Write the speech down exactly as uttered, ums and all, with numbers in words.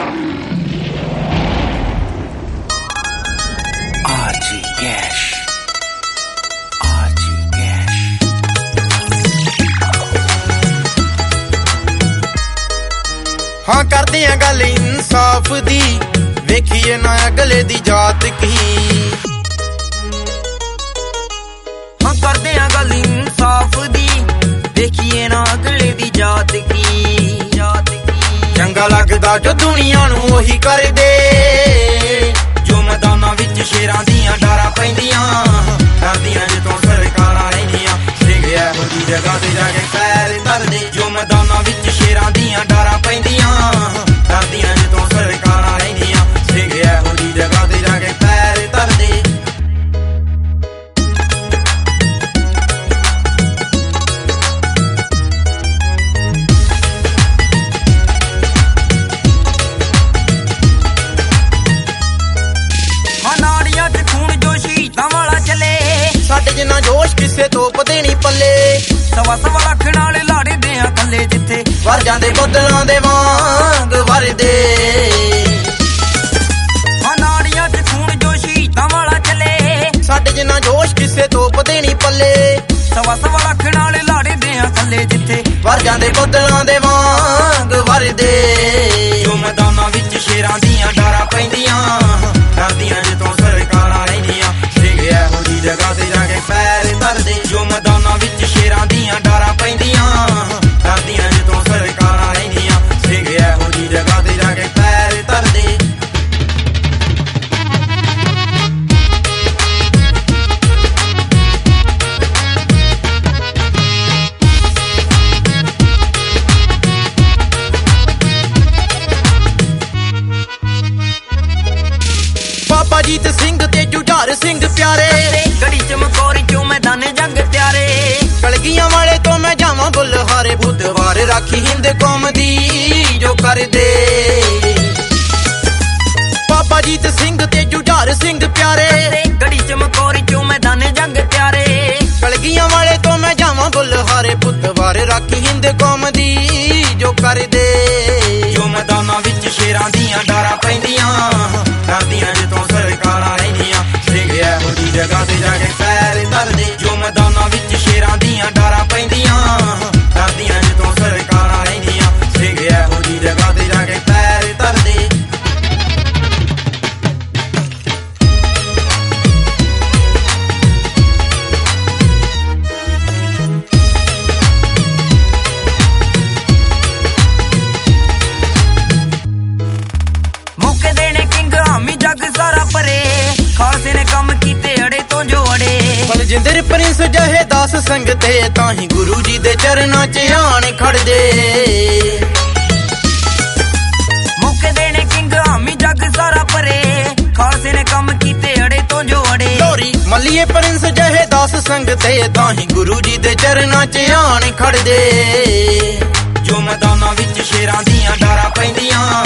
ਆਰਜੀ cash ਆਰਜੀ cash ਹਾਂ ਕਰਦੇ ਆ ਗੱਲ ਇਨਸਾਫ ਦੀ ਵੇਖੀਏ ਨਾ ਅਗਲੇ ਦੀ ਜਾਤ ਕੀ ਹਾਂ ਕਰਦੇ ਆ ਗੱਲ ਇਨਸਾਫ ਦੀ ਵੇਖੀਏ ਨਾ ਅਗਲੇ ਦੀ ਜਾਤ ਕੀ ਜਾਤ ਕੀ ਚੰਗਾ ਲੱਗਦਾ ਜੋ ਦੁਨੀਆ ਨੂੰ ਉਹੀ ਕਰਦੇ ਜੋ ਮੈਦਾਨਾਂ ਵਿੱਚ ਸ਼ੇਰਾਂ ਦੀਆਂ ਡਾਰਾਂ ਪੈਂਦੀਆਂ ਡਰਦੀਆਂ ਜਦੋਂ ਸਰਕਾਰਾਂ ਰਹਿੰਦੀਆਂ ਸਿੰਘ ਇਹੋ ਜਿਹੀ ਜਗ੍ਹਾ ਤੇ ਜਾ ਕੇ ਪੈਰ ਧਰਦੇ ਜੋ ਮੈਦਾਨਾਂ ਵਿੱਚ ਸ਼ੇਰਾਂ ਦੀਆਂ ਡਾਰਾਂ ਪੈਂਦੀਆਂ ਡਰਦੀਆਂ ਜਦੋਂ ਸਰਕਾਰਾਂ ਰਹਿੰਦੀਆਂ ਸਿੰਘ ਇਹੋ ਜਿਹੀ ਜਗ੍ਹਾ ਤੇ ਜਾ ਕੇ ਪੈਰ ਧਰਦੇ ਸਾਡੇ ਜਿੰਨਾ ਜੋਸ਼ ਕਿਸੇ ਤੋਪ ਦੇ ਨੀ ਪੱਲੇ ਸਵਾ ਸਵਾ ਲੱਖ ਨਾਲੇ ਲਾੜੇ ਦੇ ਆ ਥੱਲੇ ਜਿੱਥੇ ਵਰ ਜਾਂਦੇ ਬੱਦਲਾਂ ਦੇ ਵਾਂਗ ਵਰਦੇ ਹਾਂ ਨਾੜੀਆਂ ਚ ਖੂਨ ਜੋ ਸ਼ਹੀਦਾਂ ਵਾਲਾ ਚੱਲੇ ਸਾਡੇ ਜਿੰਨਾ ਜੋਸ਼ ਕਿਸੇ ਤੋਪ ਦੇ ਨੀ ਪੱਲੇ ਸਵਾ ਸਵਾ ਲੱਖ ਨਾਲੇ ਲਾੜੇ ਦੇ ਆ ਥੱਲੇ ਜਿੱਥੇ ਵਰ ਜਾਂਦੇ ਬੱਦਲਾਂ ਦੇ ਵਾਂਗ ਵਰਦੇ ਜੋ ਮੈਦਾਨਾਂ ਵਿੱਚ ਸ਼ੇਰਾਂ ਦੀਆਂ ਡਾਰਾਂ ਪੈਂਦੀਆਂ ਡਰਦੀਆਂ ਜਦੋਂ ਸਰਕਾਰਾਂ ਰਹਿੰਦੀਆਂ ਇਹੋ ਜਿਹੀ ਜਗ੍ਹਾ ਤੇ ਜਾ ਕੇ ਪੈਰ ਧਰਦੇ ਜੋ ਮੈਦਾਨਾਂ ਵਿੱਚ ਸ਼ੇਰਾਂ ਦੀਆਂ ਡਾਰਾਂ ਪੈਂਦੀਆਂ ਡਰਦੀਆਂ ਜਦੋਂ ਸਰਕਾਰਾਂ ਰਹਿੰਦੀਆਂ ਸਿੰਘ ਇਹੋ ਜਿਹੀ ਜਗ੍ਹਾ ਤੇ ਜਾ ਕੇ ਪੈਰ ਧਰਦੇ ਬਾਬਾ ਜੀਤ ਸਿੰਘ ਤੇ ਜੁਝਾਰ ਸਿੰਘ ਪਿਆਰੇ ਗੜੀ ਚਮਕੌਰੀ ਚੋਂ ਮੈਦਾਨੇ ਜੰਗ ਤਿਆਰੇ ਕਲਗੀਆਂ ਵਾਲੇ ਤੋਂ ਮੈਂ ਜਾਵਾਂ ਬੁੱਲਹਾਰੇ ਬੁੱਧਵਾਰ ਰਾਖੀ ਹਿੰਦ ਕੌਮ ਦੀ ਜੋ ਕਰਦੇ ਬਾਬਾ ਜੀਤ ਸਿੰਘ ਤੇ ਜੁਝਾਰ ਸਿੰਘ ਪਿਆਰੇ ਗੜੀ ਚਮਕੌਰੀ ਚੋਂ ਮੈਦਾਨੇ ਜੰਗ ਤਿਆਰੇ ਕਲਗੀਆਂ ਵਾਲੇ ਤੋਂ ਮੈਂ ਜਾਵਾਂ ਬੁੱਲਹਾਰੇ ਬੁੱਧਵਾਰ ਰਾਖੀ ਹਿੰਦ ਕੌਮ ਦੀ ਜੋ ਕਰਦੇ ਜੋ ਮੈਦਾਨਾਂ ਵਿੱਚ ਸ਼ੇਰਾਂ ਦੀਆਂ ਡਾਰਾਂ ਪੈਂਦੀਆਂ ਡਰਦੀਆਂ ਜਦੋਂ ਸਰਕਾਰਾਂ ਰਹਿੰਦੀਆਂ ਸਿੰਘ ਇਹੋ ਜਿਹੀ ਜਗ੍ਹਾ ਤੇ ਜਾ ਕੇ ਪੈਰ ਧਰਦੇ ਜੋ ਮੈਦਾਨਾਂ ਵਿੱਚ ਸ਼ੇਰਾਂ ਦੀਆਂ ਡਾਰਾਂ ਪੈਂਦੀਆਂ ਡਰਦੀਆਂ ਜਦੋਂ ਸਰਕਾਰਾਂ ਰਹਿੰਦੀਆਂ ਸਿੰਘ ਇਹੋ ਜਿਹੀ ਜਗ੍ਹਾ ਤੇ ਜਾ ਕੇ ਪੈਰ ਧਰਦੇ ਖਾਲਸੇ ਨੇ ਕੰਮ ਕੀਤੇ ਅੜੇ ਤੋਂ ਜੋ ਅੜੇ ਬਲਜਿੰਦਰ ਪ੍ਰਿੰਸ ਜਹੇ ਦਸ ਸੰਗ ਤੇ ਤਾਂ ਹੀ ਗੁਰੂ ਜੀ ਦੇ ਚਰਨਾਂ 'ਚ ਆਣ ਖੜਦੇ ਮੌਕੇ ਦੇਣੇ ਕਿੰਗ ਹਾਮੀ ਜੱਗ ਸਾਰਾ ਪਰੇ ਖਾਲਸੇ ਨੇ ਕੰਮ ਕੀਤੇ ਅੜੇ ਤੋਂ ਜੋ ਅੜੇ ਲੋਰੀ ਮੱਲੀਏ ਪ੍ਰਿੰਸ ਜਹੇ ਦਸ ਸੰਗ ਤੇ ਤਾਂ ਹੀ ਗੁਰੂ ਜੀ ਦੇ ਚਰਨਾਂ 'ਚ ਆਣ ਖੜਦੇ ਜੋ ਮੈਦਾਨਾਂ ਵਿੱਚ ਸ਼ੇਰਾਂ ਦੀਆਂ ਡਾਰਾਂ ਪੈਂਦੀਆਂ